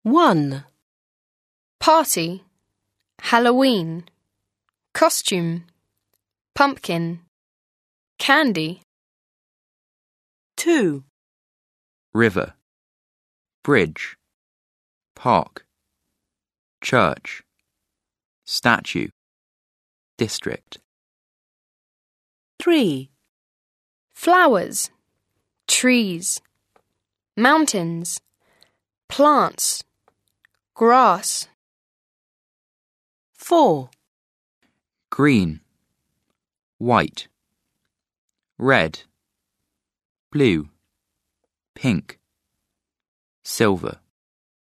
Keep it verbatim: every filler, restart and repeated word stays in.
One. Party, Halloween, costume, pumpkin, candy. Two. River, bridge, park, church, statue, district. Three. Flowers, trees, mountains, plants, grass. Four. Green, white, red, blue, pink, silver.